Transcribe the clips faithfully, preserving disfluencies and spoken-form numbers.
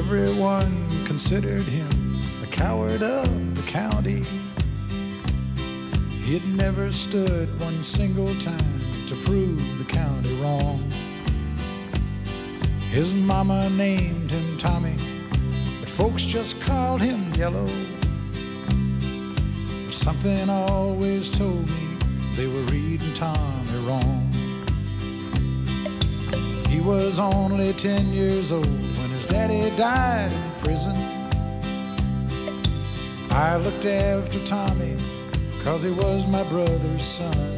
Everyone considered him the coward of the county. He had never stood one single time to prove the county wrong. His mama named him Tommy, but folks just called him Yellow. But something always told me they were reading Tommy wrong. He was only ten years old when his daddy died in prison. I looked after Tommy 'cause he was my brother's son.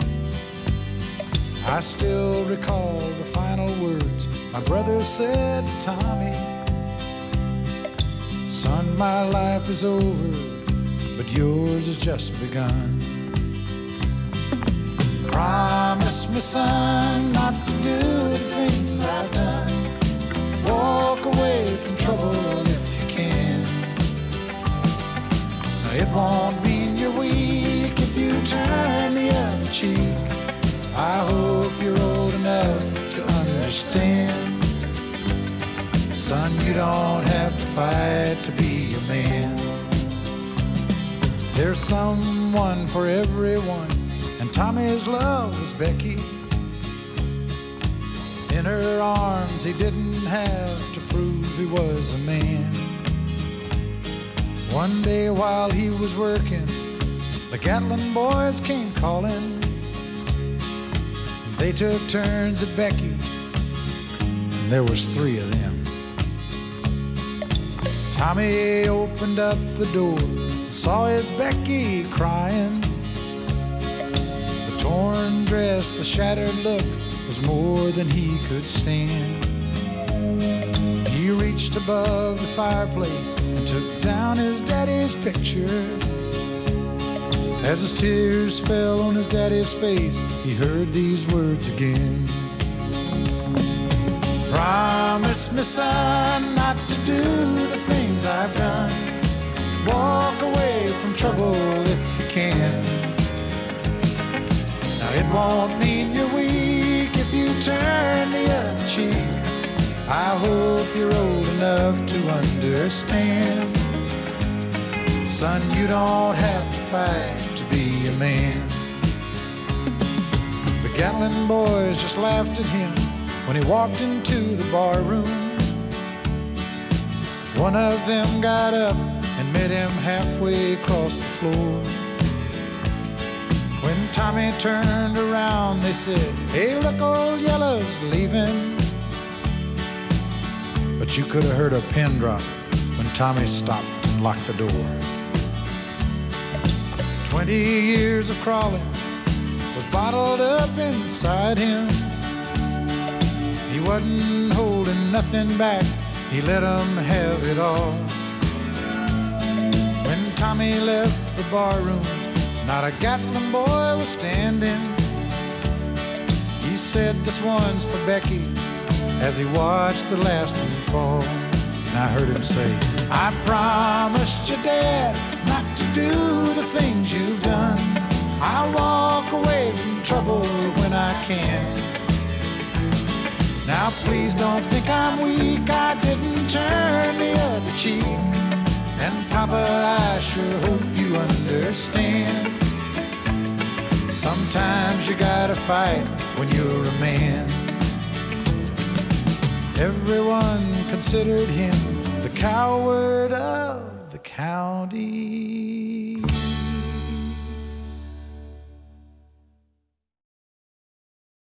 I still recall the final words my brother said to Tommy. Son, my life is over, but yours has just begun. Promise me, son, not to do the things I've done. Walk away from trouble if you can. Now, it won't mean you're weak if you turn the other cheek. I hope you're old enough to understand. Son, you don't have to fight to be a man. There's someone for everyone, and Tommy's love was Becky. In her arms he didn't have to prove he was a man. One day while he was working, the Gatlin boys came calling. They took turns at Becky, and there was three of them. Tommy opened up the door and saw his Becky crying. The torn dress, the shattered look was more than he could stand. He reached above the fireplace and took down his daddy's picture. As his tears fell on his daddy's face, he heard these words again. Promise me, son, not to do the things I've done. Walk away from trouble if you can. Now, it won't mean you're weak if you turn the other cheek. I hope you're old enough to understand. Son, you don't have to fight to be a man. The Gatlin boys just laughed at him when he walked into the bar room. One of them got up and met him halfway across the floor. When Tommy turned around, they said, "Hey, look, old Yellow's leaving." But you could have heard a pin drop when Tommy stopped and locked the door. Twenty years of crawling was bottled up inside him. He wasn't holding nothing back, he let 'em have it all. When Tommy left the barroom, not a Gatlin boy was standing. He said, "This one's for Becky," as he watched the last one fall. And I heard him say, "I promised your dad not to do the things you've done. I'll walk away from trouble when I can. Now please don't think I'm weak, I didn't turn the other cheek. And Papa, I sure hope you understand. Sometimes you gotta fight when you're a man." Everyone considered him the coward of the county.